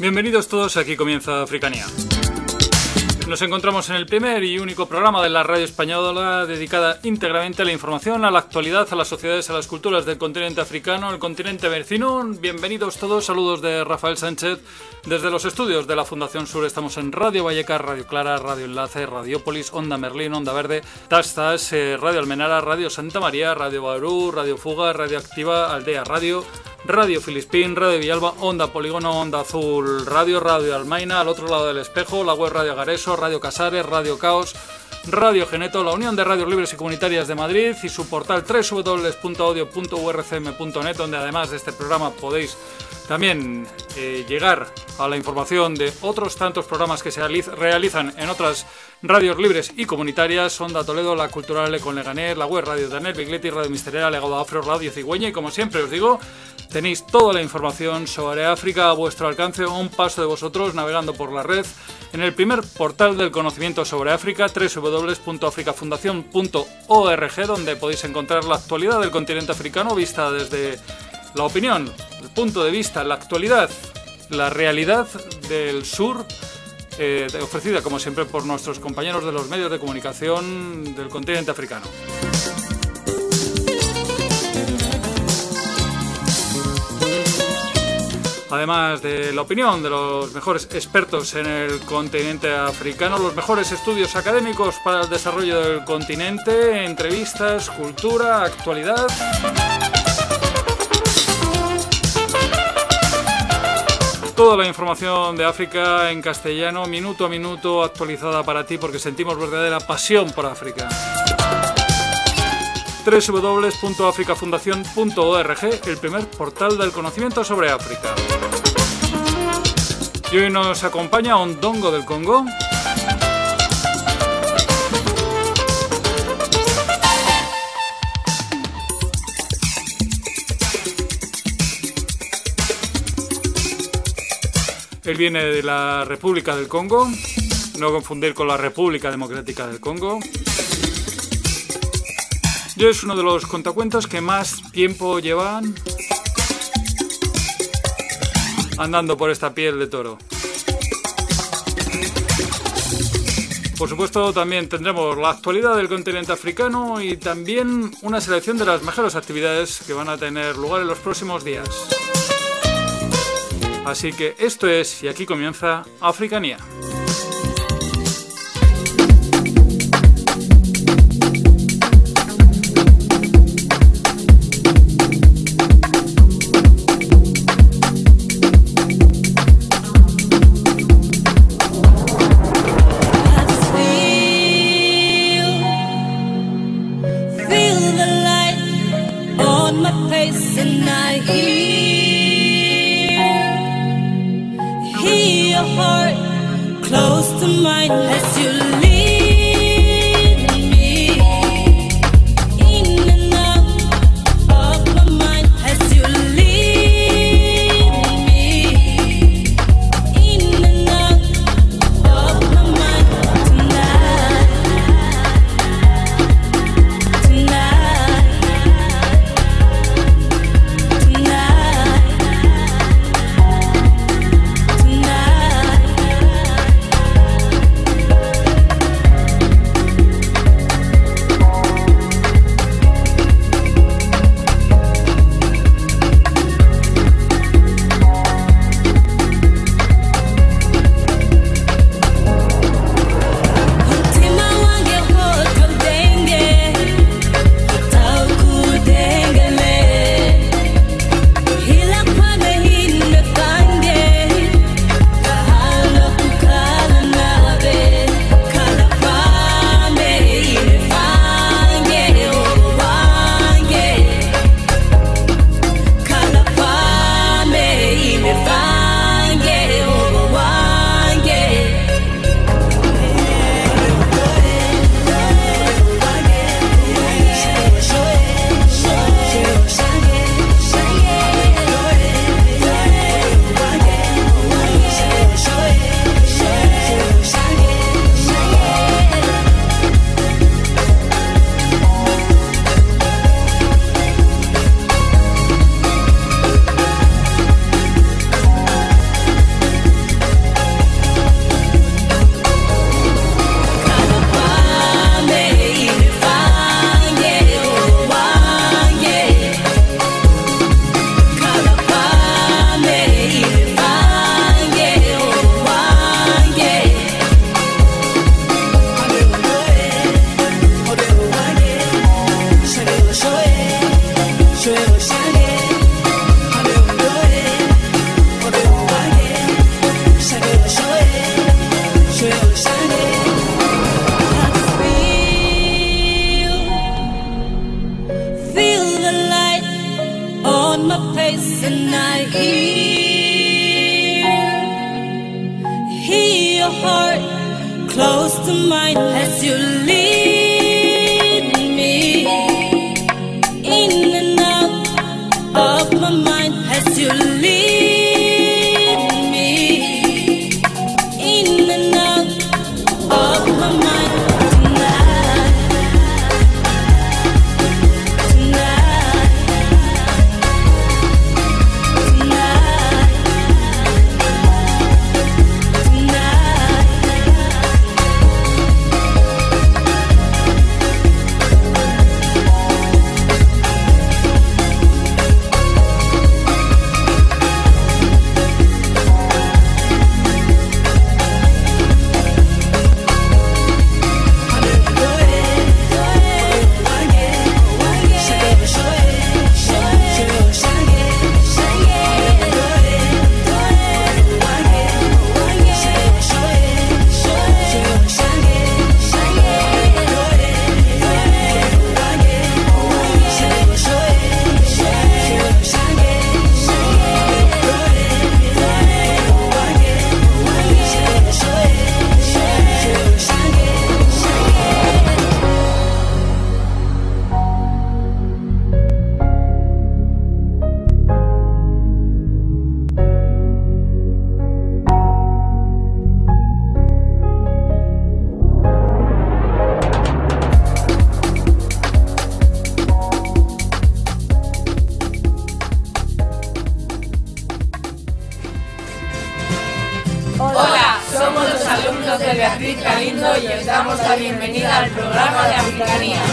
Bienvenidos todos, aquí comienza Africanía. Nos encontramos en el primer y único programa de la radio española dedicada íntegramente a la información, a la actualidad, a las sociedades, a las culturas del continente africano, el continente vecino. Bienvenidos todos, saludos de Rafael Sánchez. Desde los estudios de la Fundación Sur estamos en Radio Vallecas, Radio Clara, Radio Enlace, Radiópolis, Onda Merlín, Onda Verde, Tastas, Radio Almenara, Radio Santa María, Radio Barú, Radio Fuga, Radio Activa, Aldea Radio, Radio Filispín, Radio Villalba, Onda Polígono, Onda Azul, Radio Almaina, al otro lado del espejo, la web Radio Gareso, Radio Casares, Radio Caos, Radio Geneto, la Unión de Radios Libres y Comunitarias de Madrid y su portal www.audio.urcm.net, donde además de este programa podéis también llegar a la información de otros tantos programas que se realizan en otras radios libres y comunitarias: Onda Toledo, La Cultural con Leganés, la web Radio Daniel Bigletti, Radio Misteria, Legado Afro, Radio Cigüeña. Y como siempre os digo, tenéis toda la información sobre África a vuestro alcance, a un paso de vosotros, navegando por la red en el primer portal del conocimiento sobre África, www.africafundacion.org, donde podéis encontrar la actualidad del continente africano vista desde la opinión, el punto de vista, la actualidad, la realidad del sur, ofrecida como siempre por nuestros compañeros de los medios de comunicación del continente africano. Además de la opinión de los mejores expertos en el continente africano, los mejores estudios académicos para el desarrollo del continente, entrevistas, cultura, actualidad. Toda la información de África en castellano, minuto a minuto, actualizada para ti, porque sentimos verdadera pasión por África. www.africafundacion.org, el primer portal del conocimiento sobre África. Y hoy nos acompaña Ondongo del Congo. Él viene de la República del Congo, no confundir con la República Democrática del Congo. Y es uno de los contacuentos que más tiempo llevan andando por esta piel de toro. Por supuesto, también tendremos la actualidad del continente africano y también una selección de las mejores actividades que van a tener lugar en los próximos días. Así que esto es, y aquí comienza Africanía. close to mine as you lead me in and out of my mind as you lead me in and out of my mind tonight, tonight, Hola, somos los alumnos de Beatriz Galindo y os damos la bienvenida al programa de Africanía.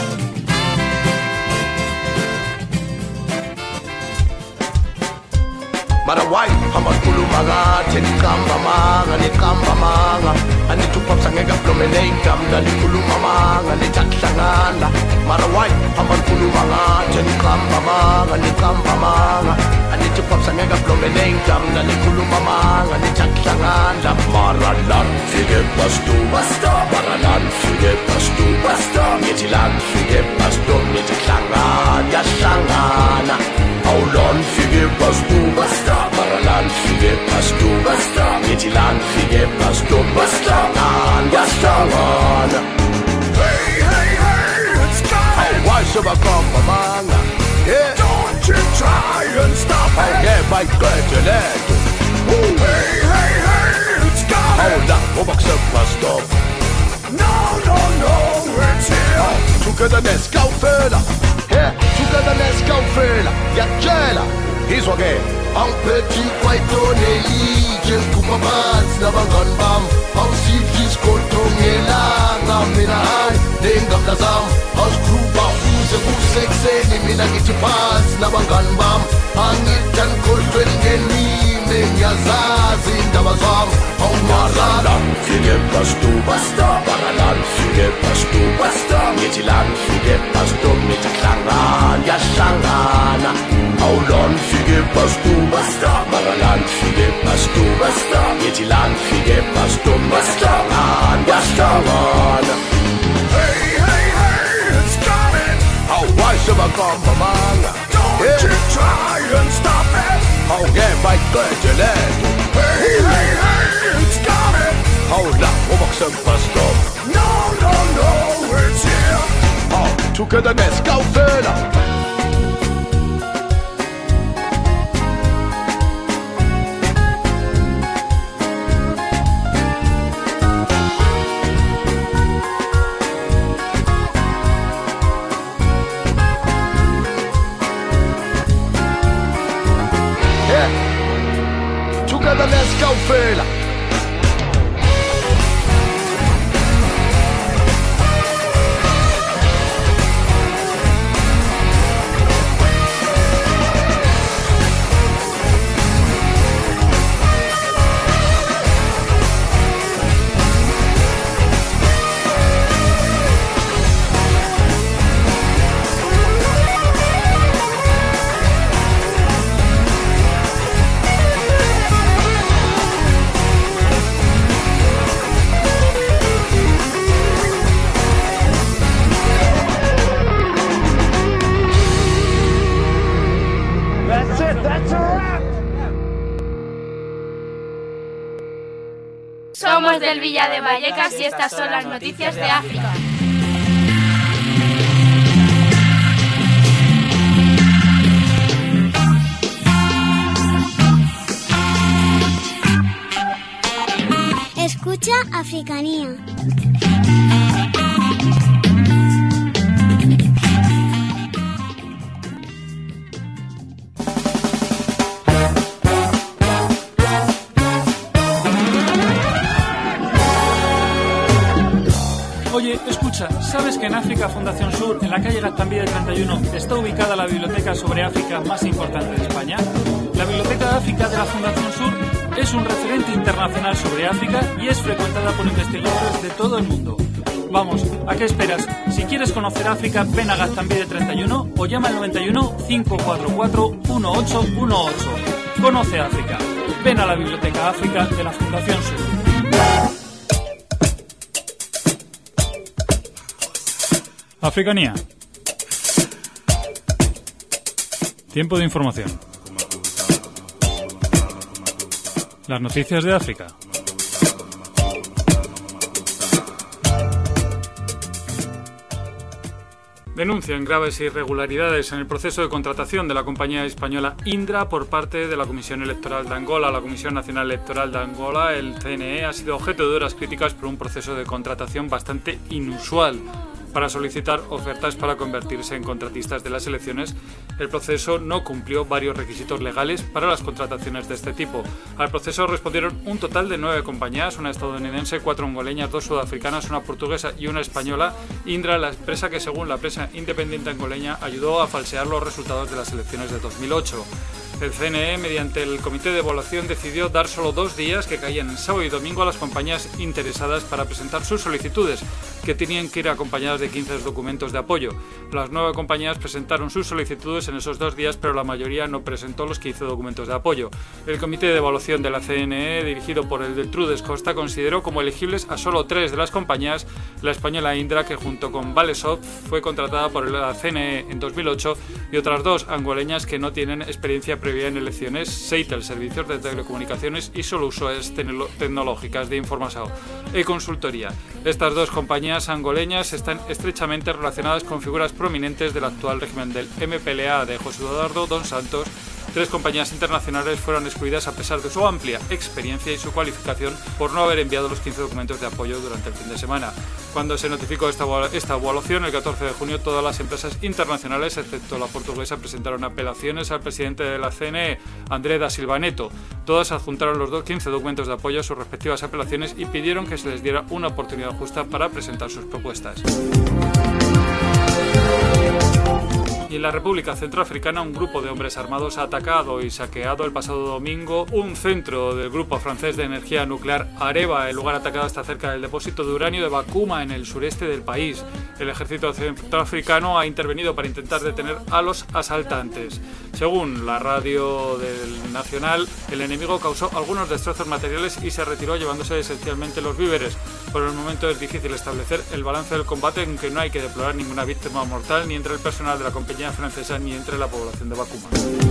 Marawai, hamakuluma ngathi niqamba manga, niqamba manga. Anithupha ngeke promenade, mna nikhuluma manga, nithahlangana. Marawai, hamakuluma ngathi niqamba manga, niqamba manga. Anithupha ngeke promenade, mna nikhuluma manga, nithahlangana. Maralan, fike pastu, pastu. Maralan, fike pastu, pastu. Ngithi fike pastu, nithahlangana, yahlangana. Aulon fige pastu, basta. Maralan fige pastu, basta. Nitilan fige pastu, basta. Yastangan. Hey, hey, hey, it's time. Why should I come, manga? Yeah. Don't you try and stop it. Yeah, my graduate. Hey, hey, hey, it's time. Hold up, go back some pastu. No, no, no, it's here. Togetherness, go further. Yeah, togetherness, go further. Yajela, here's what game. Ang peti kwaitone ije kumabans nabangan bam. Ang sifis koltongela ngaminahan dengam lazam. Ang grupa uze usekseni mina gitipans nabangan bam. Ang itan koltongeni menyazazi ndabazam. Ang maralan fige pastu basta. Maralan fige pastu basta. Nitilan fige pastu nitaklangan yaslangana. Aulon fige pastu basta. Maralan fige pastu basta. Nitilan fige pastu basta. Yaslangana. Hey, hey, hey, it's coming. How why should I come from manga? Don't you try and stop it. How get my graduate. Hey, hey, hey, it's coming. Hold up, walk some pastu. No, no, no, it's here. Oh, togetherness, go further. Together, let's go, fella. Somos del Villa de Vallecas y estas son las noticias de África. Escucha Africanía. Oye, escucha, ¿sabes que en África Fundación Sur, en la calle Gaztambide 31, está ubicada la biblioteca sobre África más importante de España? La Biblioteca de África de la Fundación Sur es un referente internacional sobre África y es frecuentada por investigadores de todo el mundo. Vamos, ¿a qué esperas? Si quieres conocer África, ven a Gaztambide 31 o llama al 91 544 1818. Conoce África. Ven a la Biblioteca África de la Fundación Sur. Africanía. Tiempo de información. Las noticias de África. Denuncian graves irregularidades en el proceso de contratación de la compañía española Indra por parte de la Comisión Electoral de Angola. La Comisión Nacional Electoral de Angola, el CNE, ha sido objeto de duras críticas por un proceso de contratación bastante inusual. Para solicitar ofertas para convertirse en contratistas de las elecciones, el proceso no cumplió varios requisitos legales para las contrataciones de este tipo. Al proceso respondieron un total de 9 compañías, una estadounidense, 4 angoleñas, 2 sudafricanas, una portuguesa y una española. Indra, la empresa que según la prensa independiente angoleña ayudó a falsear los resultados de las elecciones de 2008. El CNE, mediante el Comité de Evaluación, decidió dar solo 2 días, que caían en sábado y domingo, a las compañías interesadas para presentar sus solicitudes, que tenían que ir acompañadas de 15 documentos de apoyo. Las 9 compañías presentaron sus solicitudes en esos 2 días, pero la mayoría no presentó los 15 documentos de apoyo. El Comité de Evaluación de la CNE, dirigido por el de Trudes Costa, consideró como elegibles a solo 3 de las compañías: la española Indra, que junto con Valesoft fue contratada por la CNE en 2008, y otras 2 angoleñas que no tienen experiencia previa en elecciones: Seitel, servicios de telecomunicaciones, y Soluciones Tecnológicas de Información e Consultoría. Estas 2 compañías angoleñas están estrechamente relacionadas con figuras prominentes del actual régimen del MPLA de José Eduardo dos Santos. 3 compañías internacionales fueron excluidas a pesar de su amplia experiencia y su cualificación por no haber enviado los 15 documentos de apoyo durante el fin de semana. Cuando se notificó esta evaluación, el 14 de junio, todas las empresas internacionales, excepto la portuguesa, presentaron apelaciones al presidente de la CNE, André da Silva Neto. Todas adjuntaron los 15 documentos de apoyo a sus respectivas apelaciones y pidieron que se les diera una oportunidad justa para presentar sus propuestas. Y en la República Centroafricana, un grupo de hombres armados ha atacado y saqueado el pasado domingo un centro del grupo francés de energía nuclear Areva. El lugar atacado está cerca del depósito de uranio de Bakuma, en el sureste del país. El ejército centroafricano ha intervenido para intentar detener a los asaltantes. Según la radio del Nacional, el enemigo causó algunos destrozos materiales y se retiró llevándose esencialmente los víveres. Por el momento es difícil establecer el balance del combate, en que no hay que deplorar ninguna víctima mortal ni entre el personal de la compañía francesa ni entre la población de Bakuma.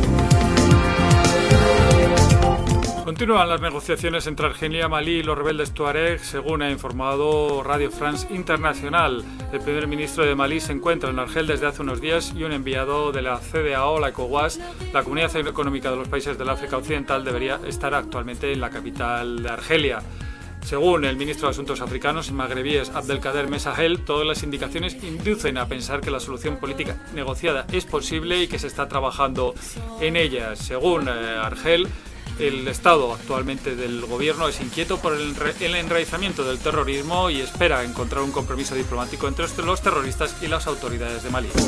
Continúan las negociaciones entre Argelia, Malí y los rebeldes tuareg, según ha informado Radio France International. El primer ministro de Malí se encuentra en Argel desde hace unos días y un enviado de la CEDEAO, la ECOWAS, la Comunidad Económica de los Países del África Occidental, debería estar actualmente en la capital de Argelia. Según el ministro de Asuntos Africanos y Magrebíes, Abdelkader Messahel, todas las indicaciones inducen a pensar que la solución política negociada es posible y que se está trabajando en ella. Según Argel, el estado actualmente del gobierno es inquieto por el enraizamiento del terrorismo y espera encontrar un compromiso diplomático entre los terroristas y las autoridades de Malí.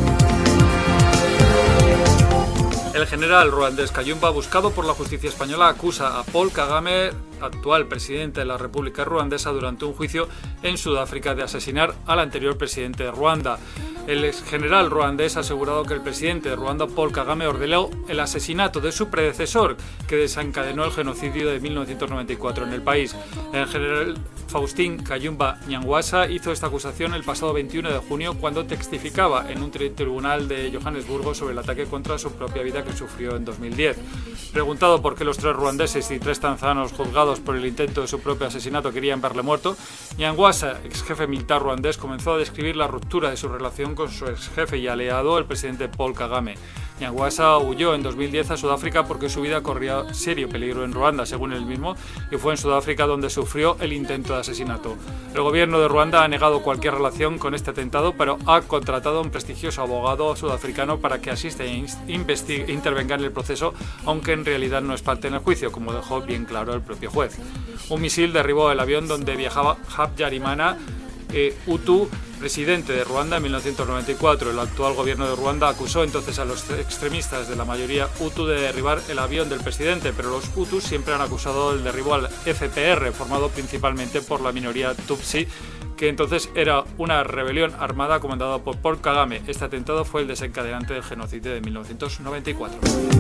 El general ruandés Kayumba, buscado por la justicia española, acusa a Paul Kagame, actual presidente de la República Ruandesa, durante un juicio en Sudáfrica, de asesinar al anterior presidente de Ruanda. El ex general ruandés ha asegurado que el presidente de Ruanda, Paul Kagame, ordenó el asesinato de su predecesor, que desencadenó el genocidio de 1994 en el país. El general Faustín Kayumba Nyangwasa hizo esta acusación el pasado 21 de junio cuando testificaba en un tribunal de Johannesburgo sobre el ataque contra su propia vida que sufrió en 2010. Preguntado por qué los 3 ruandeses y 3 tanzanos juzgados por el intento de su propio asesinato querían verle muerto, Nyangwasa, ex jefe militar ruandés, comenzó a describir la ruptura de su relación con su ex jefe y aliado, el presidente Paul Kagame. Nyangwasa huyó en 2010 a Sudáfrica porque su vida corría serio peligro en Ruanda, según él mismo, y fue en Sudáfrica donde sufrió el intento de asesinato. El gobierno de Ruanda ha negado cualquier relación con este atentado, pero ha contratado a un prestigioso abogado sudafricano para que asista e intervenga en el proceso, aunque en realidad no es parte en el juicio, como dejó bien claro el propio juez. Un misil derribó el avión donde viajaba Habyarimana Hutu, presidente de Ruanda en 1994. El actual gobierno de Ruanda acusó entonces a los extremistas de la mayoría Hutu de derribar el avión del presidente, pero los Hutus siempre han acusado el derribo al FPR, formado principalmente por la minoría Tutsi, que entonces era una rebelión armada comandada por Paul Kagame. Este atentado fue el desencadenante del genocidio de 1994.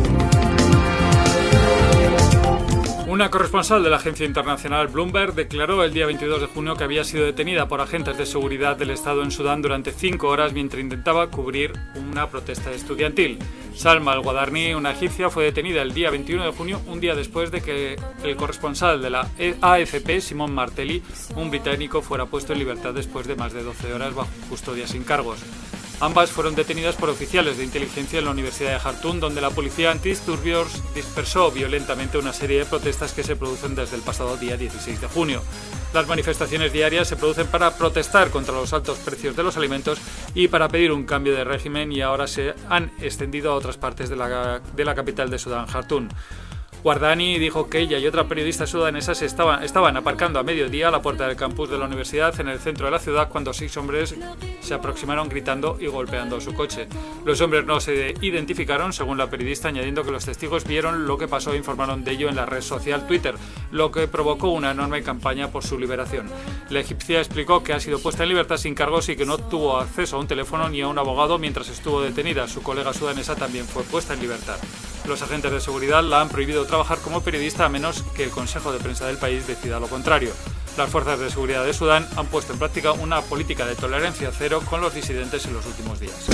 Una corresponsal de la agencia internacional Bloomberg declaró el día 22 de junio que había sido detenida por agentes de seguridad del Estado en Sudán durante 5 horas mientras intentaba cubrir una protesta estudiantil. Salma al-Wadarni, una egipcia, fue detenida el día 21 de junio, un día después de que el corresponsal de la AFP, Simon Martelly, un británico, fuera puesto en libertad después de más de 12 horas bajo custodia sin cargos. Ambas fueron detenidas por oficiales de inteligencia en la Universidad de Jartum, donde la policía antidisturbios dispersó violentamente una serie de protestas que se producen desde el pasado día 16 de junio. Las manifestaciones diarias se producen para protestar contra los altos precios de los alimentos y para pedir un cambio de régimen, y ahora se han extendido a otras partes de la capital de Sudán, Jartum. Wardani dijo que ella y otra periodista sudanesa estaban aparcando a mediodía a la puerta del campus de la universidad en el centro de la ciudad cuando 6 hombres se aproximaron gritando y golpeando su coche. Los hombres no se identificaron, según la periodista, añadiendo que los testigos vieron lo que pasó e informaron de ello en la red social Twitter, lo que provocó una enorme campaña por su liberación. La egipcia explicó que ha sido puesta en libertad sin cargos y que no tuvo acceso a un teléfono ni a un abogado mientras estuvo detenida. Su colega sudanesa también fue puesta en libertad. Los agentes de seguridad la han prohibido trabajar como periodista a menos que el Consejo de Prensa del país decida lo contrario. Las fuerzas de seguridad de Sudán han puesto en práctica una política de tolerancia cero con los disidentes en los últimos días.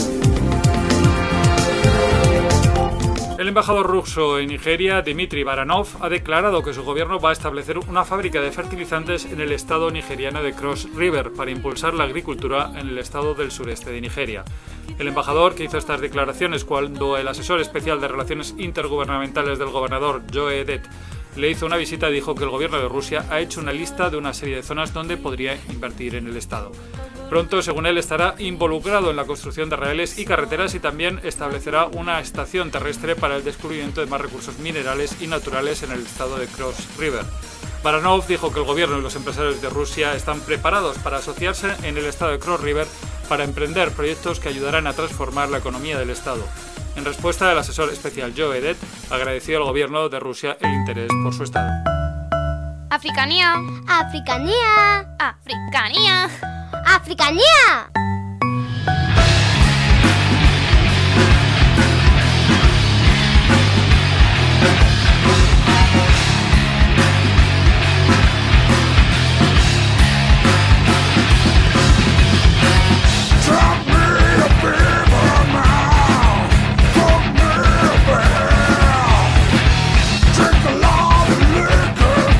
El embajador ruso en Nigeria, Dmitry Baranov, ha declarado que su gobierno va a establecer una fábrica de fertilizantes en el estado nigeriano de Cross River para impulsar la agricultura en el estado del sureste de Nigeria. El embajador, que hizo estas declaraciones cuando el asesor especial de Relaciones Intergubernamentales del gobernador, Joe Edet, le hizo una visita, dijo que el gobierno de Rusia ha hecho una lista de una serie de zonas donde podría invertir en el estado. Pronto, según él, estará involucrado en la construcción de rieles y carreteras y también establecerá una estación terrestre para el descubrimiento de más recursos minerales y naturales en el estado de Cross River. Baranov dijo que el gobierno y los empresarios de Rusia están preparados para asociarse en el estado de Cross River para emprender proyectos que ayudarán a transformar la economía del estado. En respuesta, el asesor especial Joe Edet agradeció al gobierno de Rusia el interés por su estado. Africanía. Africanía. Africanía. Africanía.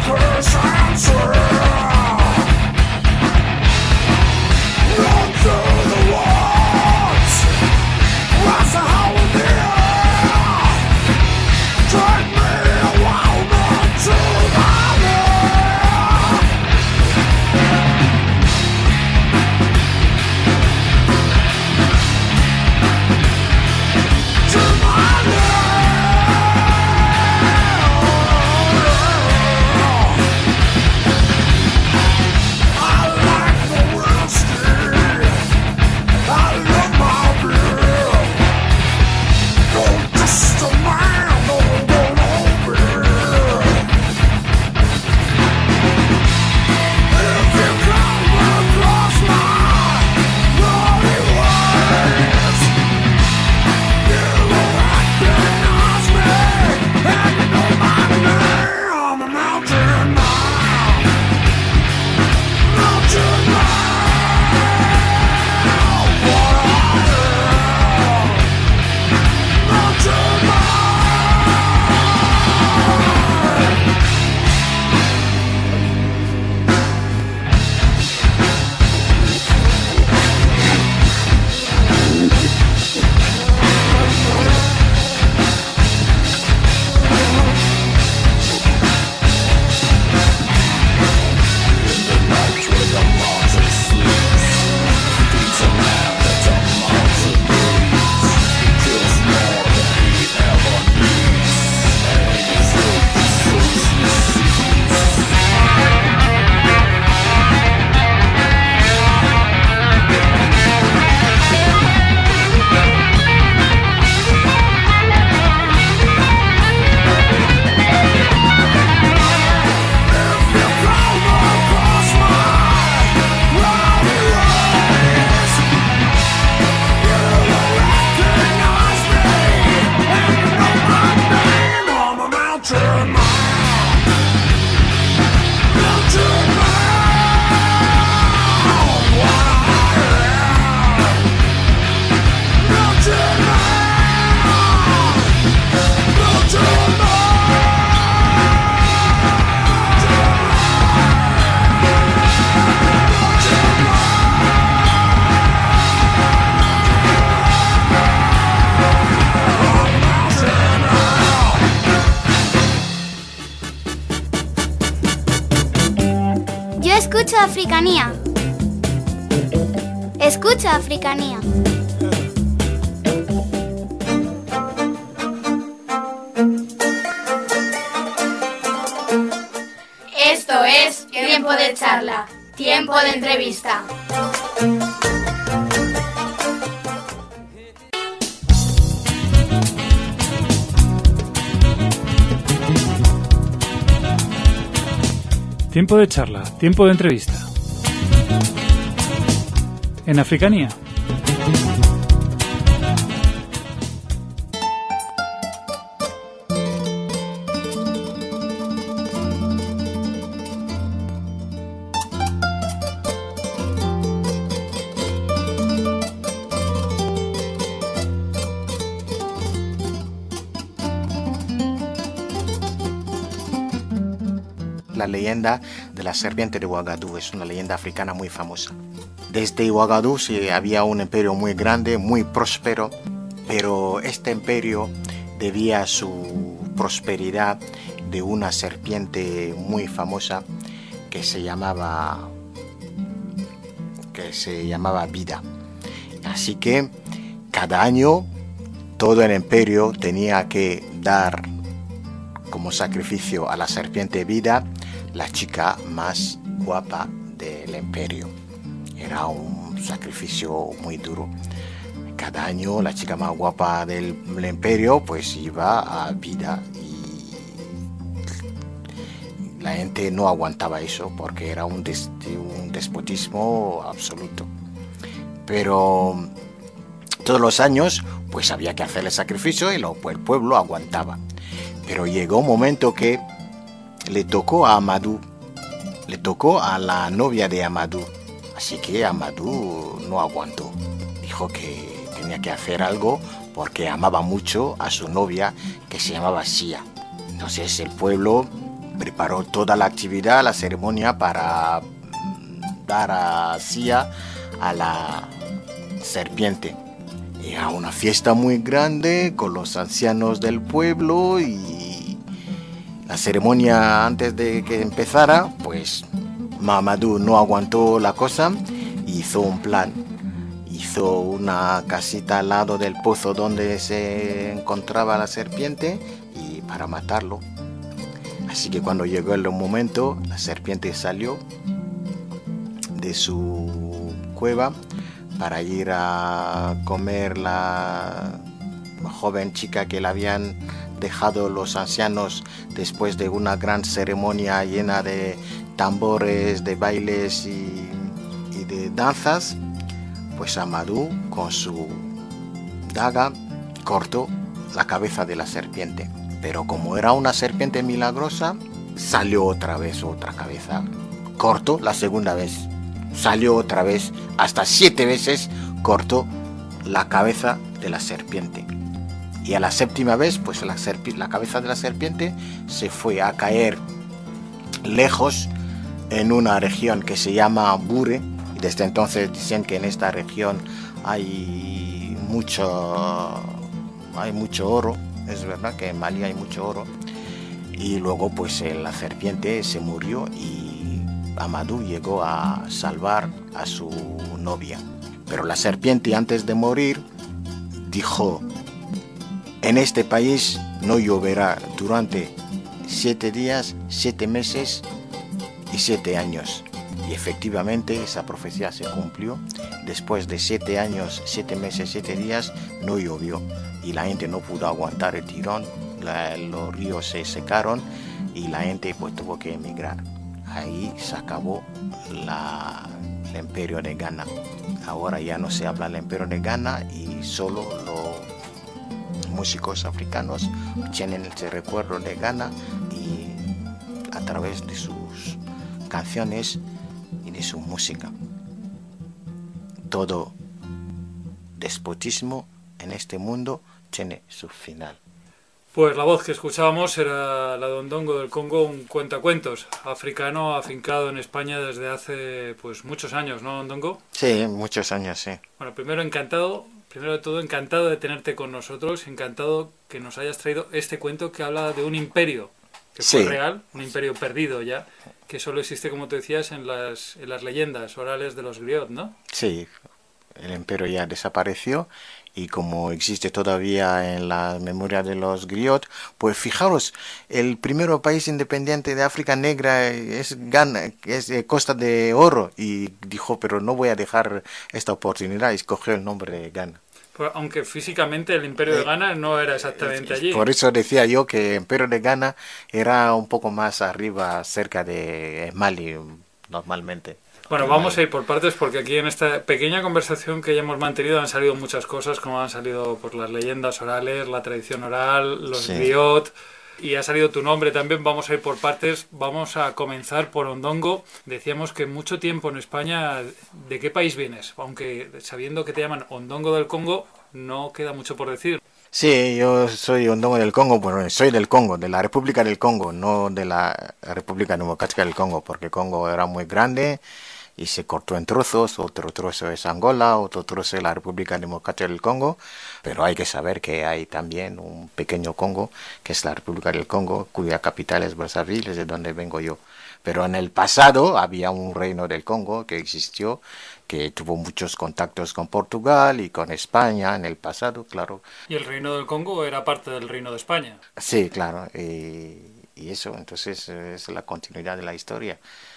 So escucha Africanía. Escucha Africanía. Esto es Tiempo de Charla, Tiempo de Entrevista. Tiempo de charla, tiempo de entrevista. En Africanía. La leyenda de la serpiente de Ouagadougou es una leyenda africana muy famosa. Desde Ouagadougou había un imperio muy grande, muy próspero, pero este imperio debía su prosperidad de una serpiente muy famosa que se llamaba Vida. Así que cada año todo el imperio tenía que dar como sacrificio a la serpiente Vida la chica más guapa del imperio. Era un sacrificio muy duro. Cada año la chica más guapa del imperio pues iba a Vida y la gente no aguantaba eso porque era un despotismo absoluto. Pero todos los años pues había que hacer el sacrificio y el pueblo aguantaba. Pero llegó un momento que le tocó a Amadou, le tocó a la novia de Amadou. Así que Amadou no aguantó. Dijo que tenía que hacer algo porque amaba mucho a su novia que se llamaba Sia. Entonces el pueblo preparó toda la actividad, la ceremonia para dar a Sia a la serpiente. Era una fiesta muy grande con los ancianos del pueblo y la ceremonia antes de que empezara, pues Amadou no aguantó la cosa y hizo un plan. Hizo una casita al lado del pozo donde se encontraba la serpiente y para matarlo. Así que cuando llegó el momento, la serpiente salió de su cueva para ir a comer la joven chica que la habían dejado los ancianos después de una gran ceremonia llena de tambores, de bailes y de danzas. Pues Amadou con su daga cortó la cabeza de la serpiente. Pero como era una serpiente milagrosa, salió otra vez otra cabeza. Cortó la segunda vez. Salió otra vez, hasta 7 veces cortó la cabeza de la serpiente. Y a la 7ª vez, pues la cabeza de la serpiente se fue a caer lejos en una región que se llama Bure. Y desde entonces dicen que en esta región hay mucho oro. Es verdad que en Mali hay mucho oro. Y luego pues la serpiente se murió y Amadou llegó a salvar a su novia. Pero la serpiente antes de morir dijo: en este país no lloverá durante 7 días, 7 meses y 7 años. Y efectivamente esa profecía se cumplió. Después de 7 años, 7 meses, 7 días no llovió. Y la gente no pudo aguantar el tirón. Los ríos se secaron y la gente pues tuvo que emigrar. Ahí se acabó el imperio de Ghana. Ahora ya no se habla del imperio de Ghana y solo los músicos africanos tienen ese recuerdo de Ghana y a través de sus canciones y de su música. Todo despotismo en este mundo tiene su final. Pues la voz que escuchábamos era la de Ondongo del Congo, un cuentacuentos africano afincado en España desde hace pues muchos años, ¿no, Ondongo? Sí, muchos años, sí. Bueno, primero de todo encantado de tenerte con nosotros, encantado que nos hayas traído este cuento que habla de un imperio que Sí. fue real, un imperio perdido ya, que solo existe, como te decías, en las leyendas orales de los griots, ¿no? Sí, el imperio ya desapareció y como existe todavía en la memoria de los griots, pues fijaros, el primer país independiente de África Negra es Ghana, es Costa de Oro, y dijo, pero no voy a dejar esta oportunidad, y escogió el nombre de Ghana. Pues, aunque físicamente el imperio de Ghana no era exactamente allí. Por eso decía yo que el imperio de Ghana era un poco más arriba, cerca de Mali, normalmente. Bueno, vamos a ir por partes porque aquí en esta pequeña conversación que ya hemos mantenido han salido muchas cosas, como han salido por las leyendas orales, la tradición oral, los Sí. griots, y ha salido tu nombre también. Vamos a ir por partes. Vamos a comenzar por Ondongo. Decíamos que mucho tiempo en España. ¿De qué país vienes? Aunque sabiendo que te llaman Ondongo del Congo, no queda mucho por decir. Sí, yo soy Ondongo del Congo, bueno, soy del Congo, de la República del Congo, no de la República Democrática del Congo, porque Congo era muy grande y se cortó en trozos, otro trozo es Angola, otro trozo es la República Democrática del Congo, pero hay que saber que hay también un pequeño Congo, que es la República del Congo, cuya capital es Brazzaville, es de donde vengo yo. Pero en el pasado había un reino del Congo que existió, que tuvo muchos contactos con Portugal y con España en el pasado, claro. Y el reino del Congo era parte del reino de España. Sí, claro, y eso, entonces es la continuidad de la historia.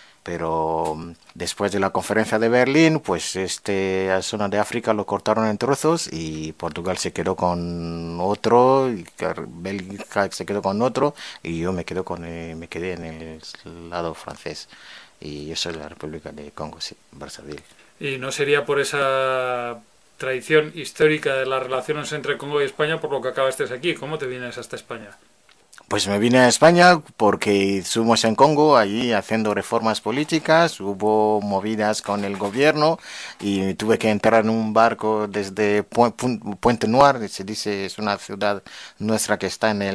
Pero después de la conferencia de Berlín, pues la zona de África lo cortaron en trozos y Portugal se quedó con otro, y Bélgica se quedó con otro, y yo me quedé en el lado francés. Y yo soy de la República de Congo, sí, Brazzaville. Y no sería por esa tradición histórica de las relaciones entre Congo y España por lo que acabaste aquí. ¿Cómo te vienes hasta España? Pues me vine a España porque estuvimos en Congo allí haciendo reformas políticas, hubo movidas con el gobierno y tuve que entrar en un barco desde Puente Noir, se dice, es una ciudad nuestra que está en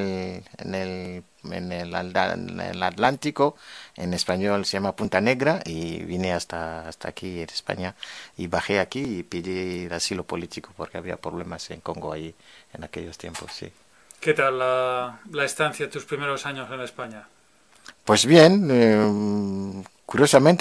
el Atlántico, en español se llama Punta Negra, y vine hasta aquí en España y bajé aquí y pedí asilo político porque había problemas en Congo ahí en aquellos tiempos, sí. ¿Qué tal la estancia, tus primeros años en España? Pues bien, curiosamente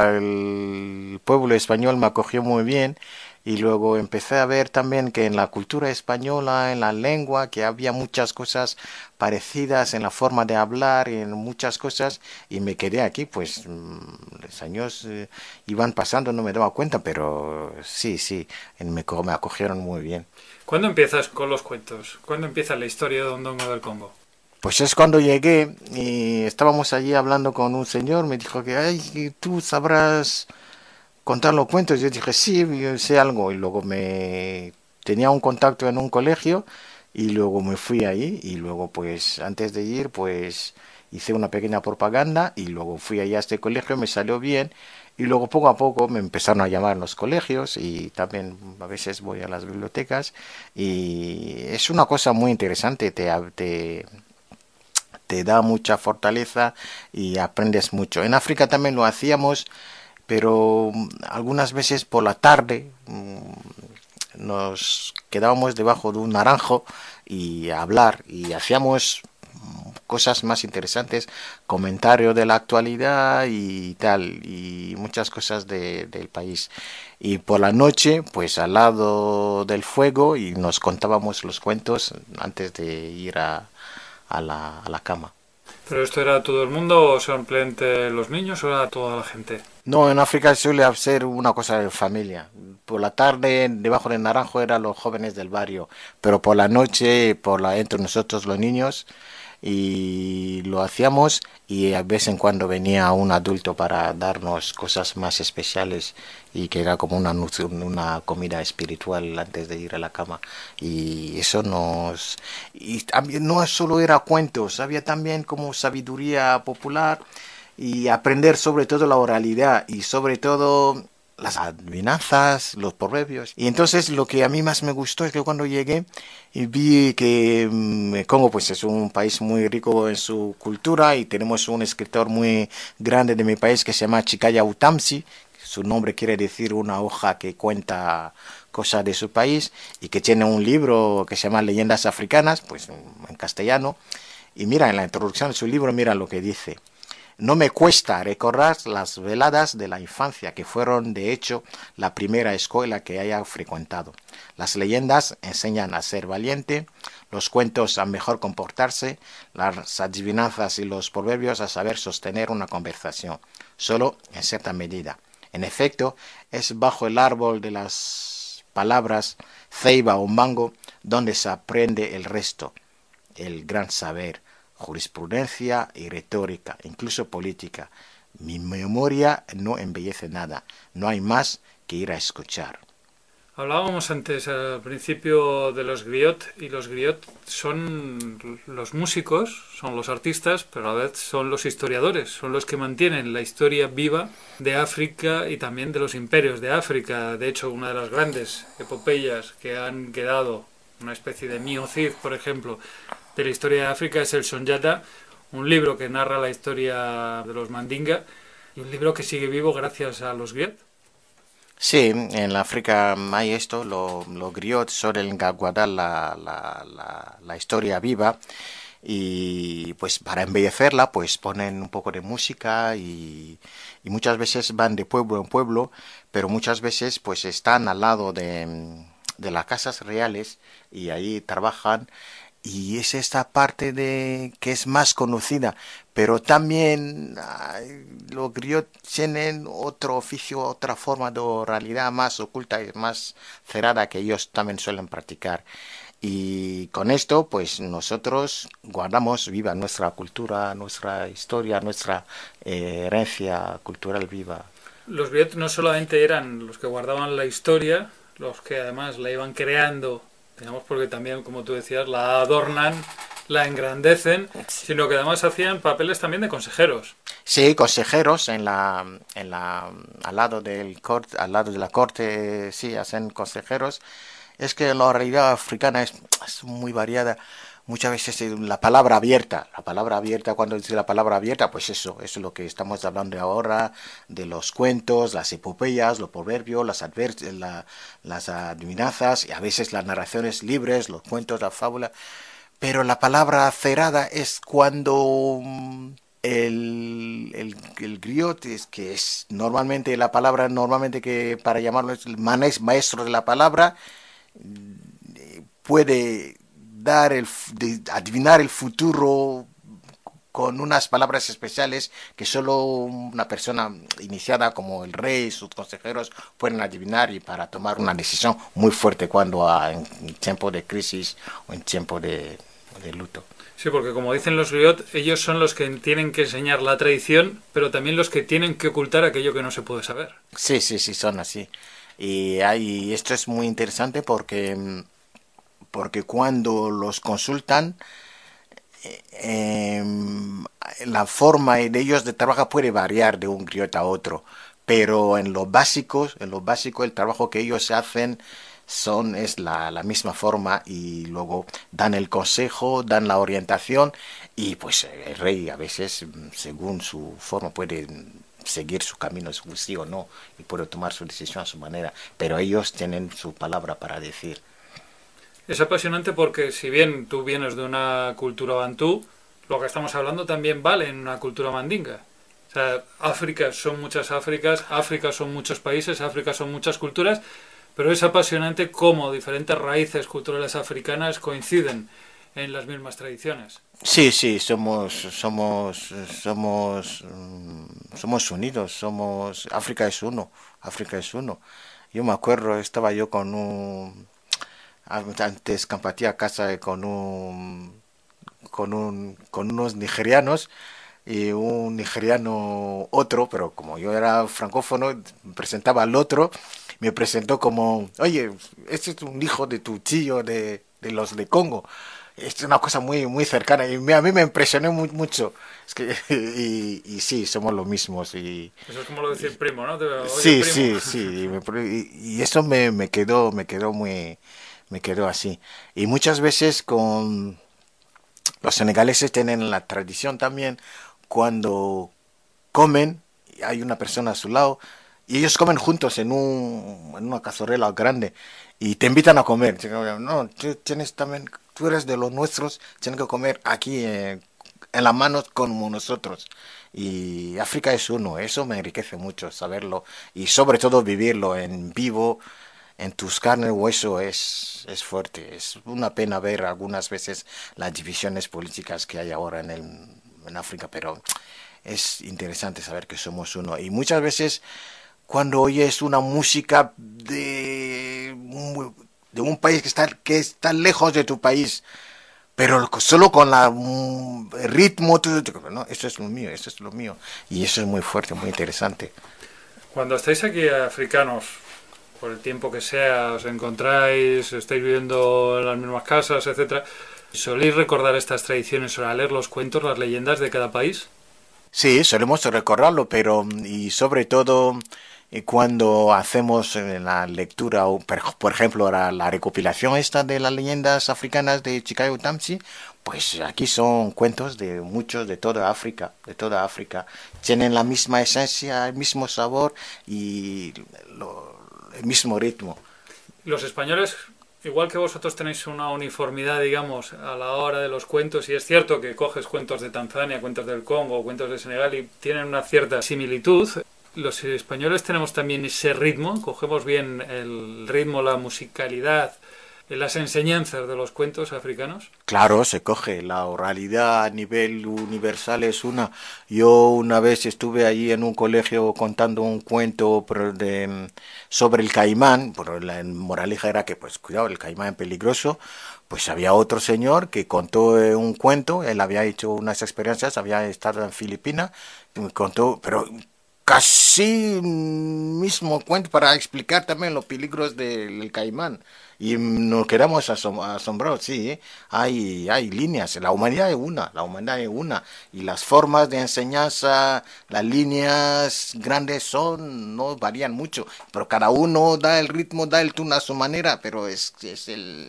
el pueblo español me acogió muy bien y luego empecé a ver también que en la cultura española, en la lengua, que había muchas cosas parecidas en la forma de hablar y en muchas cosas, y me quedé aquí, pues los años iban pasando, no me daba cuenta, pero sí, me acogieron muy bien. ¿Cuándo empiezas con los cuentos? ¿Cuándo empieza la historia de Ondongo del Congo? Pues es cuando llegué y estábamos allí hablando con un señor, me dijo que, ay, tú sabrás contar los cuentos. Yo dije, sí, yo sé algo. Y luego tenía un contacto en un colegio y luego me fui ahí y luego pues antes de ir pues hice una pequeña propaganda y luego fui allá a este colegio, me salió bien. Y luego poco a poco me empezaron a llamar en los colegios y también a veces voy a las bibliotecas y es una cosa muy interesante, te da mucha fortaleza y aprendes mucho. En África también lo hacíamos, pero algunas veces por la tarde nos quedábamos debajo de un naranjo y a hablar y hacíamos cosas más interesantes, comentarios de la actualidad y tal, y muchas cosas del país. Y por la noche, pues al lado del fuego, y nos contábamos los cuentos antes de ir a la cama. ¿Pero esto era todo el mundo o simplemente los niños o era toda la gente? No, en África suele ser una cosa de familia. Por la tarde, debajo del naranjo eran los jóvenes del barrio, pero por la noche, entre nosotros los niños, y lo hacíamos y a vez en cuando venía un adulto para darnos cosas más especiales y que era como una comida espiritual antes de ir a la cama, y eso y también no solo era cuentos, había también como sabiduría popular y aprender sobre todo la oralidad y sobre todo las adivinanzas, los proverbios. Y entonces lo que a mí más me gustó es que cuando llegué y vi que Congo pues es un país muy rico en su cultura y tenemos un escritor muy grande de mi país que se llama Chikaya Utamsi, su nombre quiere decir una hoja que cuenta cosas de su país, y que tiene un libro que se llama Leyendas Africanas, pues en castellano. Y mira, en la introducción de su libro, mira lo que dice. No me cuesta recordar las veladas de la infancia, que fueron de hecho la primera escuela que haya frecuentado. Las leyendas enseñan a ser valiente, los cuentos a mejor comportarse, las adivinanzas y los proverbios a saber sostener una conversación, solo en cierta medida. En efecto, es bajo el árbol de las palabras, ceiba o mango, donde se aprende el resto, el gran saber, jurisprudencia y retórica, incluso política. Mi memoria no embellece nada, no hay más que ir a escuchar. Hablábamos antes al principio de los griot, y los griot son los músicos, son los artistas, pero a la vez son los historiadores, son los que mantienen la historia viva de África y también de los imperios de África. De hecho, una de las grandes epopeyas que han quedado, una especie de Mio Cid, por ejemplo, de la historia de África es el Sonjata, un libro que narra la historia de los Mandinga y un libro que sigue vivo gracias a los griot. Sí, en África hay esto, los griots suelen guardar la historia viva y pues para embellecerla pues ponen un poco de música y muchas veces van de pueblo en pueblo, pero muchas veces pues están al lado de las casas reales y ahí trabajan. Y es esta parte de que es más conocida, pero también los griots tienen otro oficio, otra forma de oralidad más oculta y más cerrada que ellos también suelen practicar. Y con esto, pues nosotros guardamos viva nuestra cultura, nuestra historia, nuestra herencia cultural viva. Los griot no solamente eran los que guardaban la historia, los que además la iban creando, digamos, porque también, como tú decías, la adornan, la engrandecen, sino que además hacían papeles también de consejeros. Sí, consejeros al lado al lado de la corte, sí, hacen consejeros. Es que la realidad africana es muy variada. Muchas veces la palabra abierta, cuando dice la palabra abierta, pues eso es lo que estamos hablando ahora, de los cuentos, las epopeyas, los proverbios, las adivinanzas, y a veces las narraciones libres, los cuentos, la fábula. Pero la palabra cerrada es cuando el griot, que es normalmente la palabra, que para llamarlo es el maestro de la palabra, puede adivinar el futuro con unas palabras especiales que solo una persona iniciada como el rey y sus consejeros pueden adivinar y para tomar una decisión muy fuerte cuando en tiempo de crisis o en tiempo de luto. Sí, porque como dicen los griot, ellos son los que tienen que enseñar la tradición, pero también los que tienen que ocultar aquello que no se puede saber. Sí, son así. Y esto es muy interesante porque cuando los consultan, la forma de ellos de trabajar puede variar de un griot a otro, pero en lo básico el trabajo que ellos hacen es la misma forma y luego dan el consejo, dan la orientación y pues el rey a veces según su forma puede seguir su camino, sí o no, y puede tomar su decisión a su manera, pero ellos tienen su palabra para decir. Es apasionante porque si bien tú vienes de una cultura bantú, lo que estamos hablando también vale en una cultura mandinga. O sea, África son muchas Áfricas, África son muchos países, África son muchas culturas, pero es apasionante cómo diferentes raíces culturales africanas coinciden en las mismas tradiciones. Sí, somos unidos, África es uno. Yo me acuerdo, estaba yo antes compartía casa con unos nigerianos y un nigeriano otro, pero como yo era francófono, me presentaba al otro, me presentó como, oye, este es un hijo de tu tío de los de Congo. Es una cosa muy muy cercana y a mí me impresionó mucho. Es que y sí, somos los mismos y eso es como lo decir primo, ¿no? Oye, sí, primo. y eso me quedó así. Y muchas veces con los senegaleses tienen la tradición también cuando comen, hay una persona a su lado y ellos comen juntos en una cazuela grande y te invitan a comer. No, tú tienes también tú eres de los nuestros, tienes que comer aquí en las manos como nosotros. Y África es uno, eso me enriquece mucho saberlo y sobre todo vivirlo en vivo, en tus carnes y hueso es fuerte. Es una pena ver algunas veces las divisiones políticas que hay ahora en África, pero es interesante saber que somos uno. Y muchas veces cuando oyes una música de un país que está lejos de tu país, pero solo con el ritmo, no, eso es lo mío, eso es lo mío. Y eso es muy fuerte, muy interesante. Cuando estáis aquí africanos, por el tiempo que sea, os encontráis, estáis viviendo en las mismas casas, etcétera, ¿soléis recordar estas tradiciones o leer los cuentos, las leyendas de cada país? Sí, solemos recordarlo, pero y sobre todo cuando hacemos la lectura, o por ejemplo la recopilación esta de las leyendas africanas de Chikayo Tamsi, pues aquí son cuentos de muchos de toda África, de toda África. Tienen la misma esencia, el mismo sabor y el mismo ritmo. Los españoles, igual que vosotros, tenéis una uniformidad, digamos, a la hora de los cuentos, y es cierto que coges cuentos de Tanzania, cuentos del Congo, cuentos de Senegal y tienen una cierta similitud. Los españoles tenemos también ese ritmo, cogemos bien el ritmo, la musicalidad, las enseñanzas de los cuentos africanos. Claro, se coge, la oralidad a nivel universal es una. Yo una vez estuve allí en un colegio contando un cuento sobre el caimán, pero la moraleja era que, pues cuidado, el caimán es peligroso. Pues había otro señor que contó un cuento, él había hecho unas experiencias, había estado en Filipinas, contó, pero casi mismo cuento para explicar también los peligros del caimán. Y nos quedamos asombrados, sí, ¿eh? Hay líneas, la humanidad es una, y las formas de enseñanza, las líneas grandes no varían mucho, pero cada uno da el ritmo, da el tono a su manera, pero es el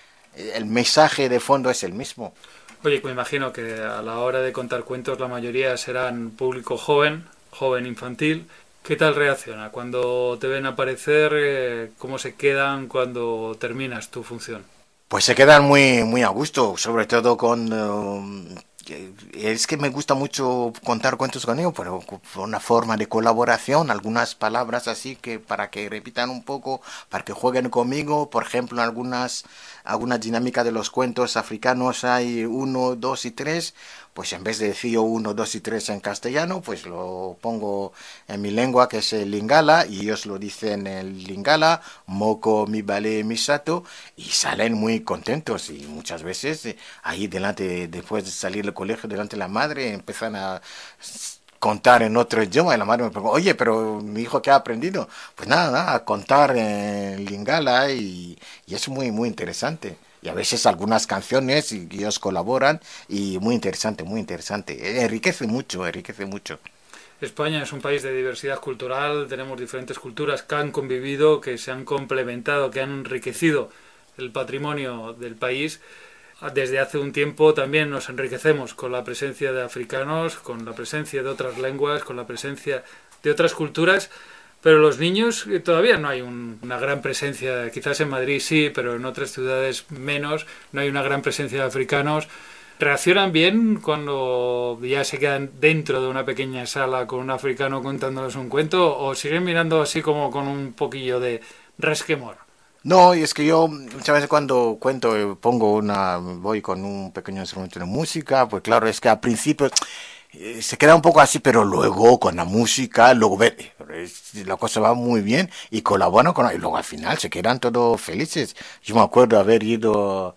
mensaje de fondo es el mismo. Oye, me imagino que a la hora de contar cuentos la mayoría serán público joven infantil. ¿Qué tal reacciona cuando te ven aparecer? ¿Cómo se quedan cuando terminas tu función? Pues se quedan muy a gusto, sobre todo es que me gusta mucho contar cuentos con ellos, pero con una forma de colaboración, algunas palabras así que para que repitan un poco, para que jueguen conmigo. Por ejemplo, en algunas dinámicas de los cuentos africanos hay 1, 2 y 3. Pues en vez de decir yo 1, 2 y 3 en castellano, pues lo pongo en mi lengua, que es el lingala, y ellos lo dicen en lingala, moko mi bale mi sato, y salen muy contentos. Y muchas veces ahí delante, después de salir del colegio, delante de la madre, empiezan a contar en otro idioma, y la madre me pregunta, oye, pero mi hijo, ¿qué ha aprendido? Pues nada, a contar en lingala, y es muy interesante. Y a veces algunas canciones y ellos colaboran y muy interesante, muy interesante. Enriquece mucho, enriquece mucho. España es un país de diversidad cultural, tenemos diferentes culturas que han convivido, que se han complementado, que han enriquecido el patrimonio del país. Desde hace un tiempo también nos enriquecemos con la presencia de africanos, con la presencia de otras lenguas, con la presencia de otras culturas. Pero los niños todavía no hay una gran presencia, quizás en Madrid sí, pero en otras ciudades menos, no hay una gran presencia de africanos. ¿Reaccionan bien cuando ya se quedan dentro de una pequeña sala con un africano contándoles un cuento o siguen mirando así como con un poquillo de resquemor? No, y es que yo muchas veces cuando cuento voy con un pequeño instrumento de música, pues claro, es que al principio se queda un poco así, pero luego con la música, luego la cosa va muy bien y colaboran y luego al final se quedan todos felices. Yo me acuerdo haber ido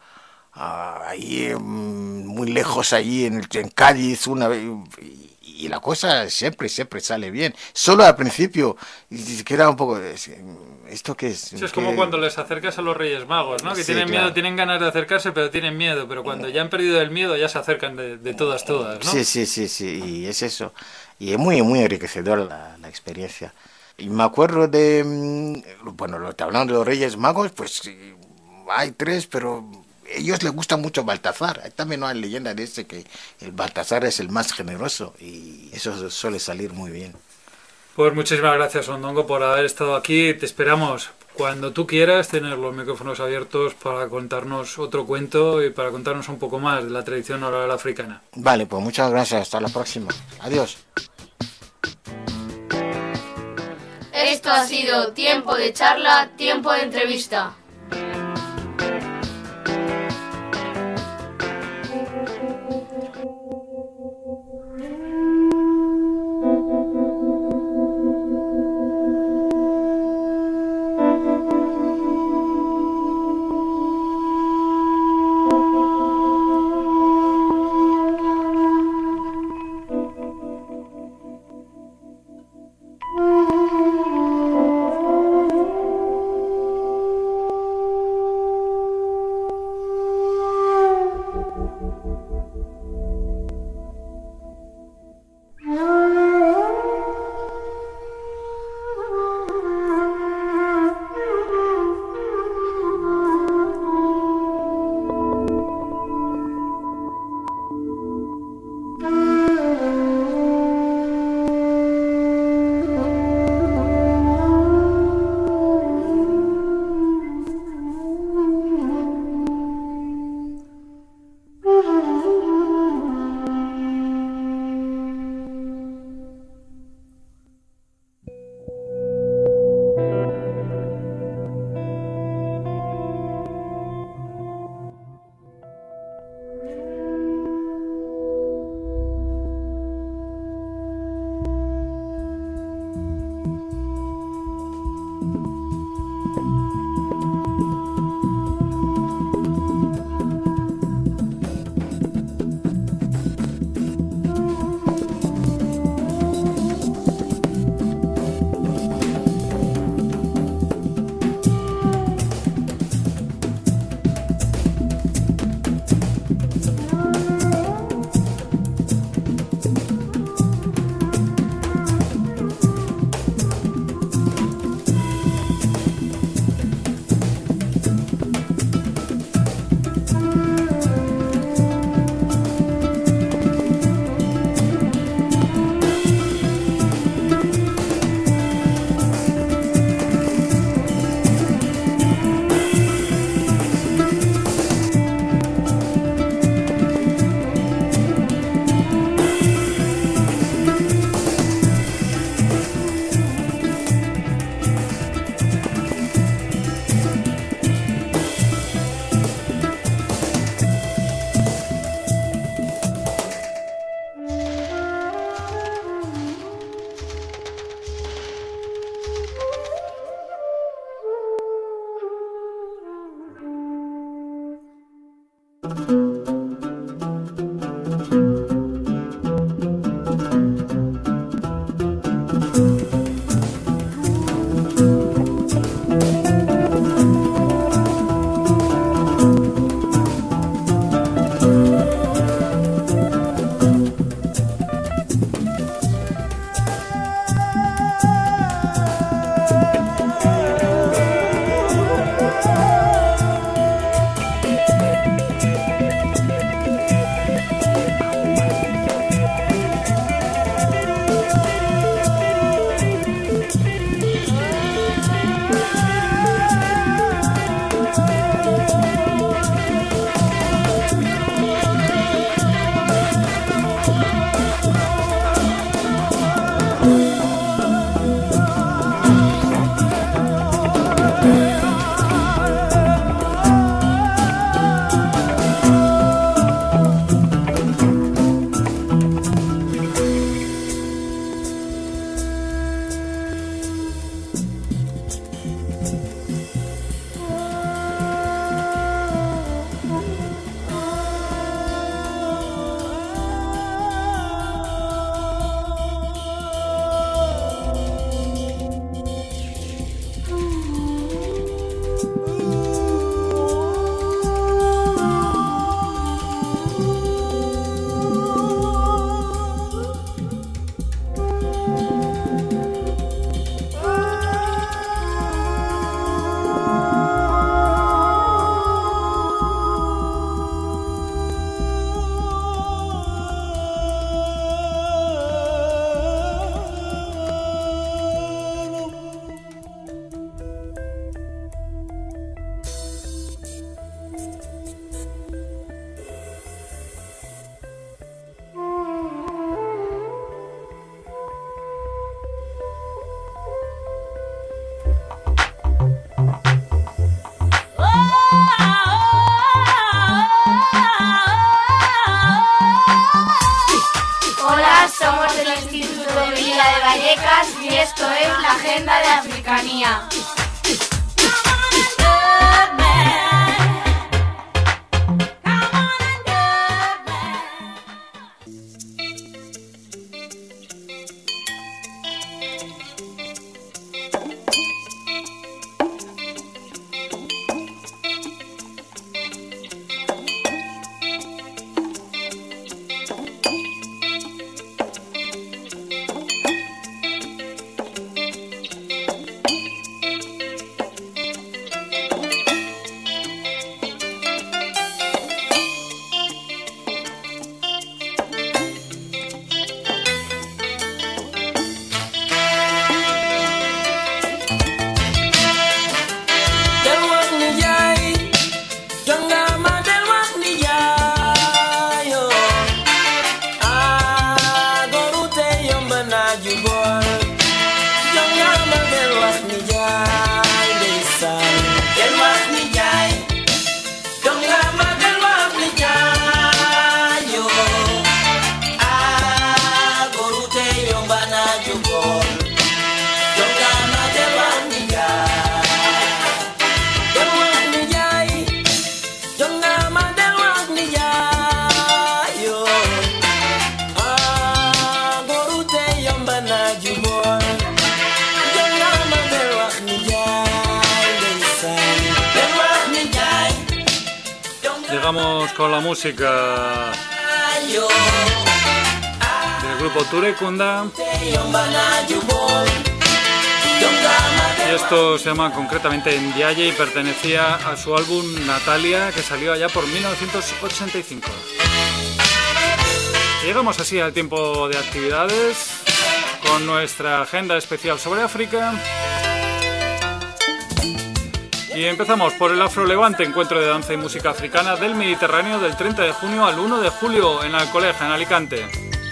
ahí muy lejos allí en Cádiz una vez y la cosa siempre sale bien. Solo al principio se queda un poco ¿esto qué es? Eso es como cuando les acercas a los Reyes Magos, ¿no? Que sí, tienen claro. miedo, tienen ganas de acercarse, pero tienen miedo. Pero cuando ya han perdido el miedo, ya se acercan de todas, ¿no? Sí, y es eso. Y es muy enriquecedora la experiencia. Y me acuerdo hablando de los Reyes Magos, pues hay 3, pero ellos les gusta mucho Baltasar. Hay también una leyenda de que el Baltasar es el más generoso y eso suele salir muy bien. Pues muchísimas gracias, Ondongo, por haber estado aquí. Te esperamos cuando tú quieras, tener los micrófonos abiertos para contarnos otro cuento y para contarnos un poco más de la tradición oral africana. Vale, pues muchas gracias. Hasta la próxima. Adiós. Esto ha sido Tiempo de Charla, Tiempo de Entrevista. Vallecas y esto es la Agenda de Africanía. Llegamos con la música del grupo Turekunda y esto se llama concretamente Ndiaye y pertenecía a su álbum Natalia, que salió allá por 1985. Llegamos así al tiempo de actividades con nuestra agenda especial sobre África. Y empezamos por el Afrolevante, encuentro de danza y música africana del Mediterráneo del 30 de junio al 1 de julio en Alcoleja, en Alicante.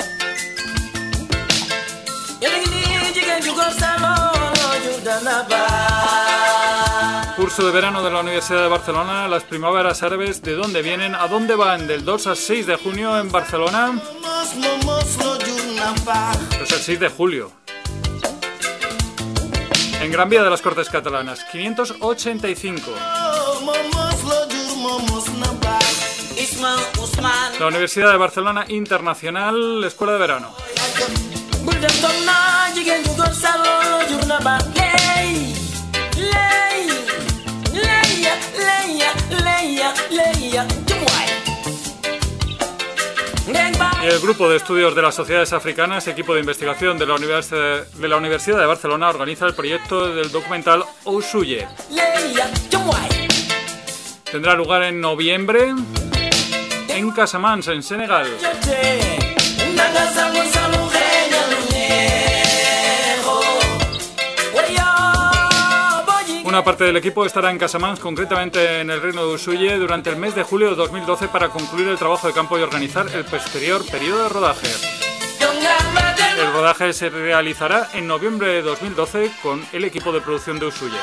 Curso de verano de la Universidad de Barcelona, las primaveras árabes, ¿de dónde vienen? ¿A dónde van? Del 2 al 6 de junio en Barcelona. Pues el 6 de julio. En Gran Vía de las Cortes Catalanas, 585. La Universidad de Barcelona Internacional, Escuela de Verano. Y el Grupo de Estudios de las Sociedades Africanas, equipo de investigación de la Universidad de Barcelona, organiza el proyecto del documental Ousuye. Tendrá lugar en noviembre en Casamance, en Senegal. Una parte del equipo estará en Casamance, concretamente en el reino de Ousuye, durante el mes de julio de 2012 para concluir el trabajo de campo y organizar el posterior periodo de rodaje. El rodaje se realizará en noviembre de 2012 con el equipo de producción de Ousuye.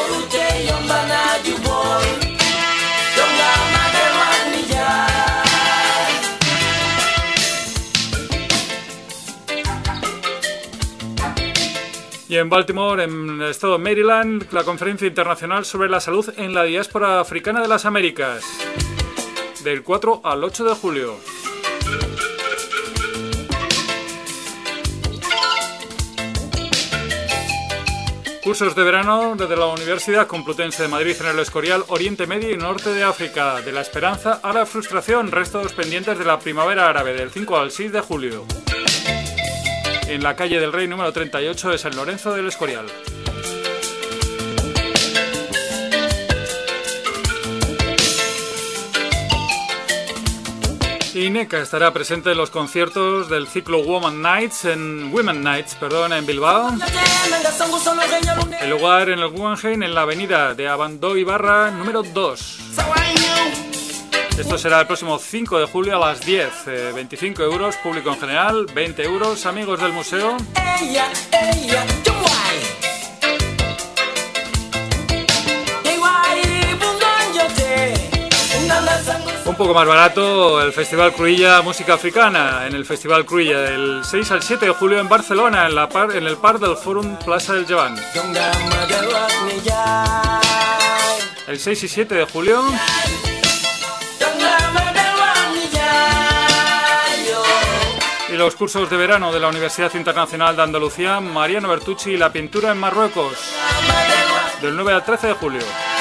Y en Baltimore, en el estado de Maryland, la Conferencia Internacional sobre la Salud en la Diáspora Africana de las Américas, del 4 al 8 de julio. Cursos de verano desde la Universidad Complutense de Madrid en el Escorial, Oriente Medio y Norte de África, de la esperanza a la frustración, restos pendientes de la primavera árabe, del 5 al 6 de julio. En la calle del Rey número 38 de San Lorenzo del Escorial. Y NECA estará presente en los conciertos del ciclo Women Nights en Bilbao. El lugar en el Guggenheim, en la avenida de Abandó Ibarra número 2. Esto será el próximo 5 de julio a las 10. 25 euros, público en general, 20 euros, amigos del museo. Un poco más barato el Festival Cruïlla Música Africana, en el Festival Cruïlla del 6 al 7 de julio en Barcelona, en el Parc del Fòrum Plaça del Llevant. El 6 y 7 de julio. Y los cursos de verano de la Universidad Internacional de Andalucía, Mariano Bertucci y la pintura en Marruecos, del 9 al 13 de julio.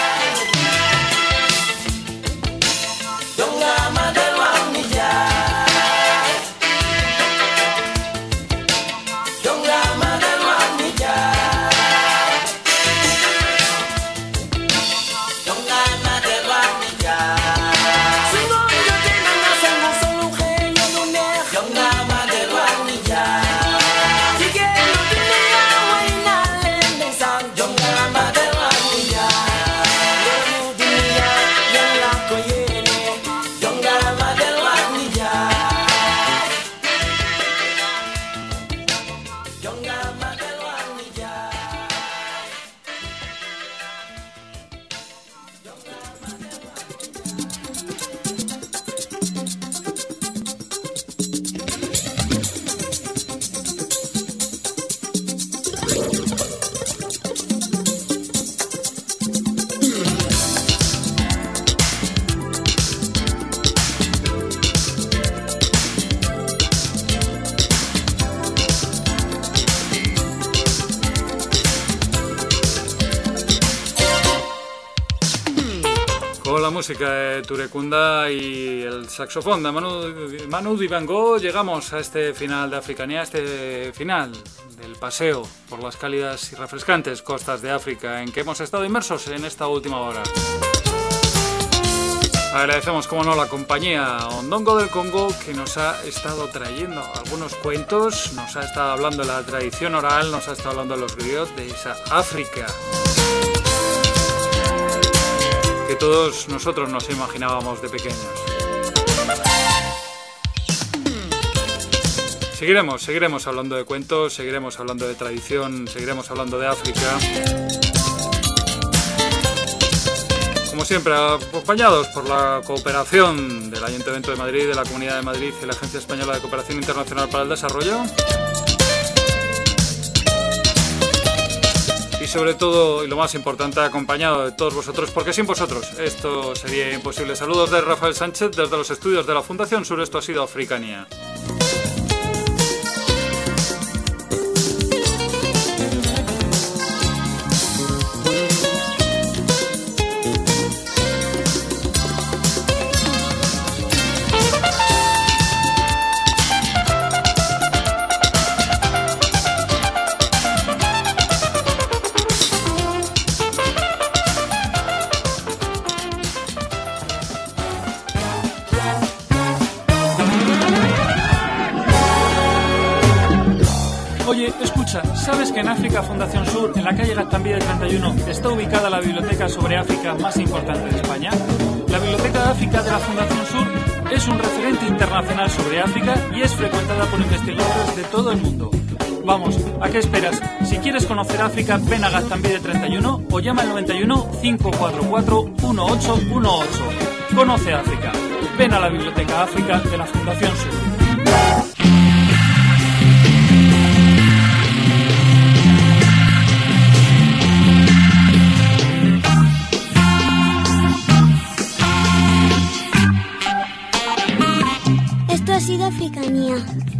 La música de Turecunda y el saxofón de Manu Dibango, llegamos a este final de Africanía, este final del paseo por las cálidas y refrescantes costas de África en que hemos estado inmersos en esta última hora. Agradecemos, como no, la compañía Ondongo del Congo, que nos ha estado trayendo algunos cuentos, nos ha estado hablando de la tradición oral, nos ha estado hablando de los griots de esa África que todos nosotros nos imaginábamos de pequeños. Seguiremos hablando de cuentos, seguiremos hablando de tradición, seguiremos hablando de África. Como siempre, acompañados por la cooperación del Ayuntamiento de Madrid, de la Comunidad de Madrid y la Agencia Española de Cooperación Internacional para el Desarrollo. Y sobre todo, y lo más importante, acompañado de todos vosotros, porque sin vosotros esto sería imposible. Saludos de Rafael Sánchez desde los estudios de la Fundación Sur. Esto ha sido Africanía. Oye, escucha, ¿sabes que en África Fundación Sur, en la calle Gaztambide 31, está ubicada la biblioteca sobre África más importante de España? La Biblioteca de África de la Fundación Sur es un referente internacional sobre África y es frecuentada por investigadores de todo el mundo. Vamos, ¿a qué esperas? Si quieres conocer África, ven a Gaztambide 31 o llama al 91 544 1818. Conoce África. Ven a la Biblioteca África de la Fundación Sur. Esto ha sido Africanía.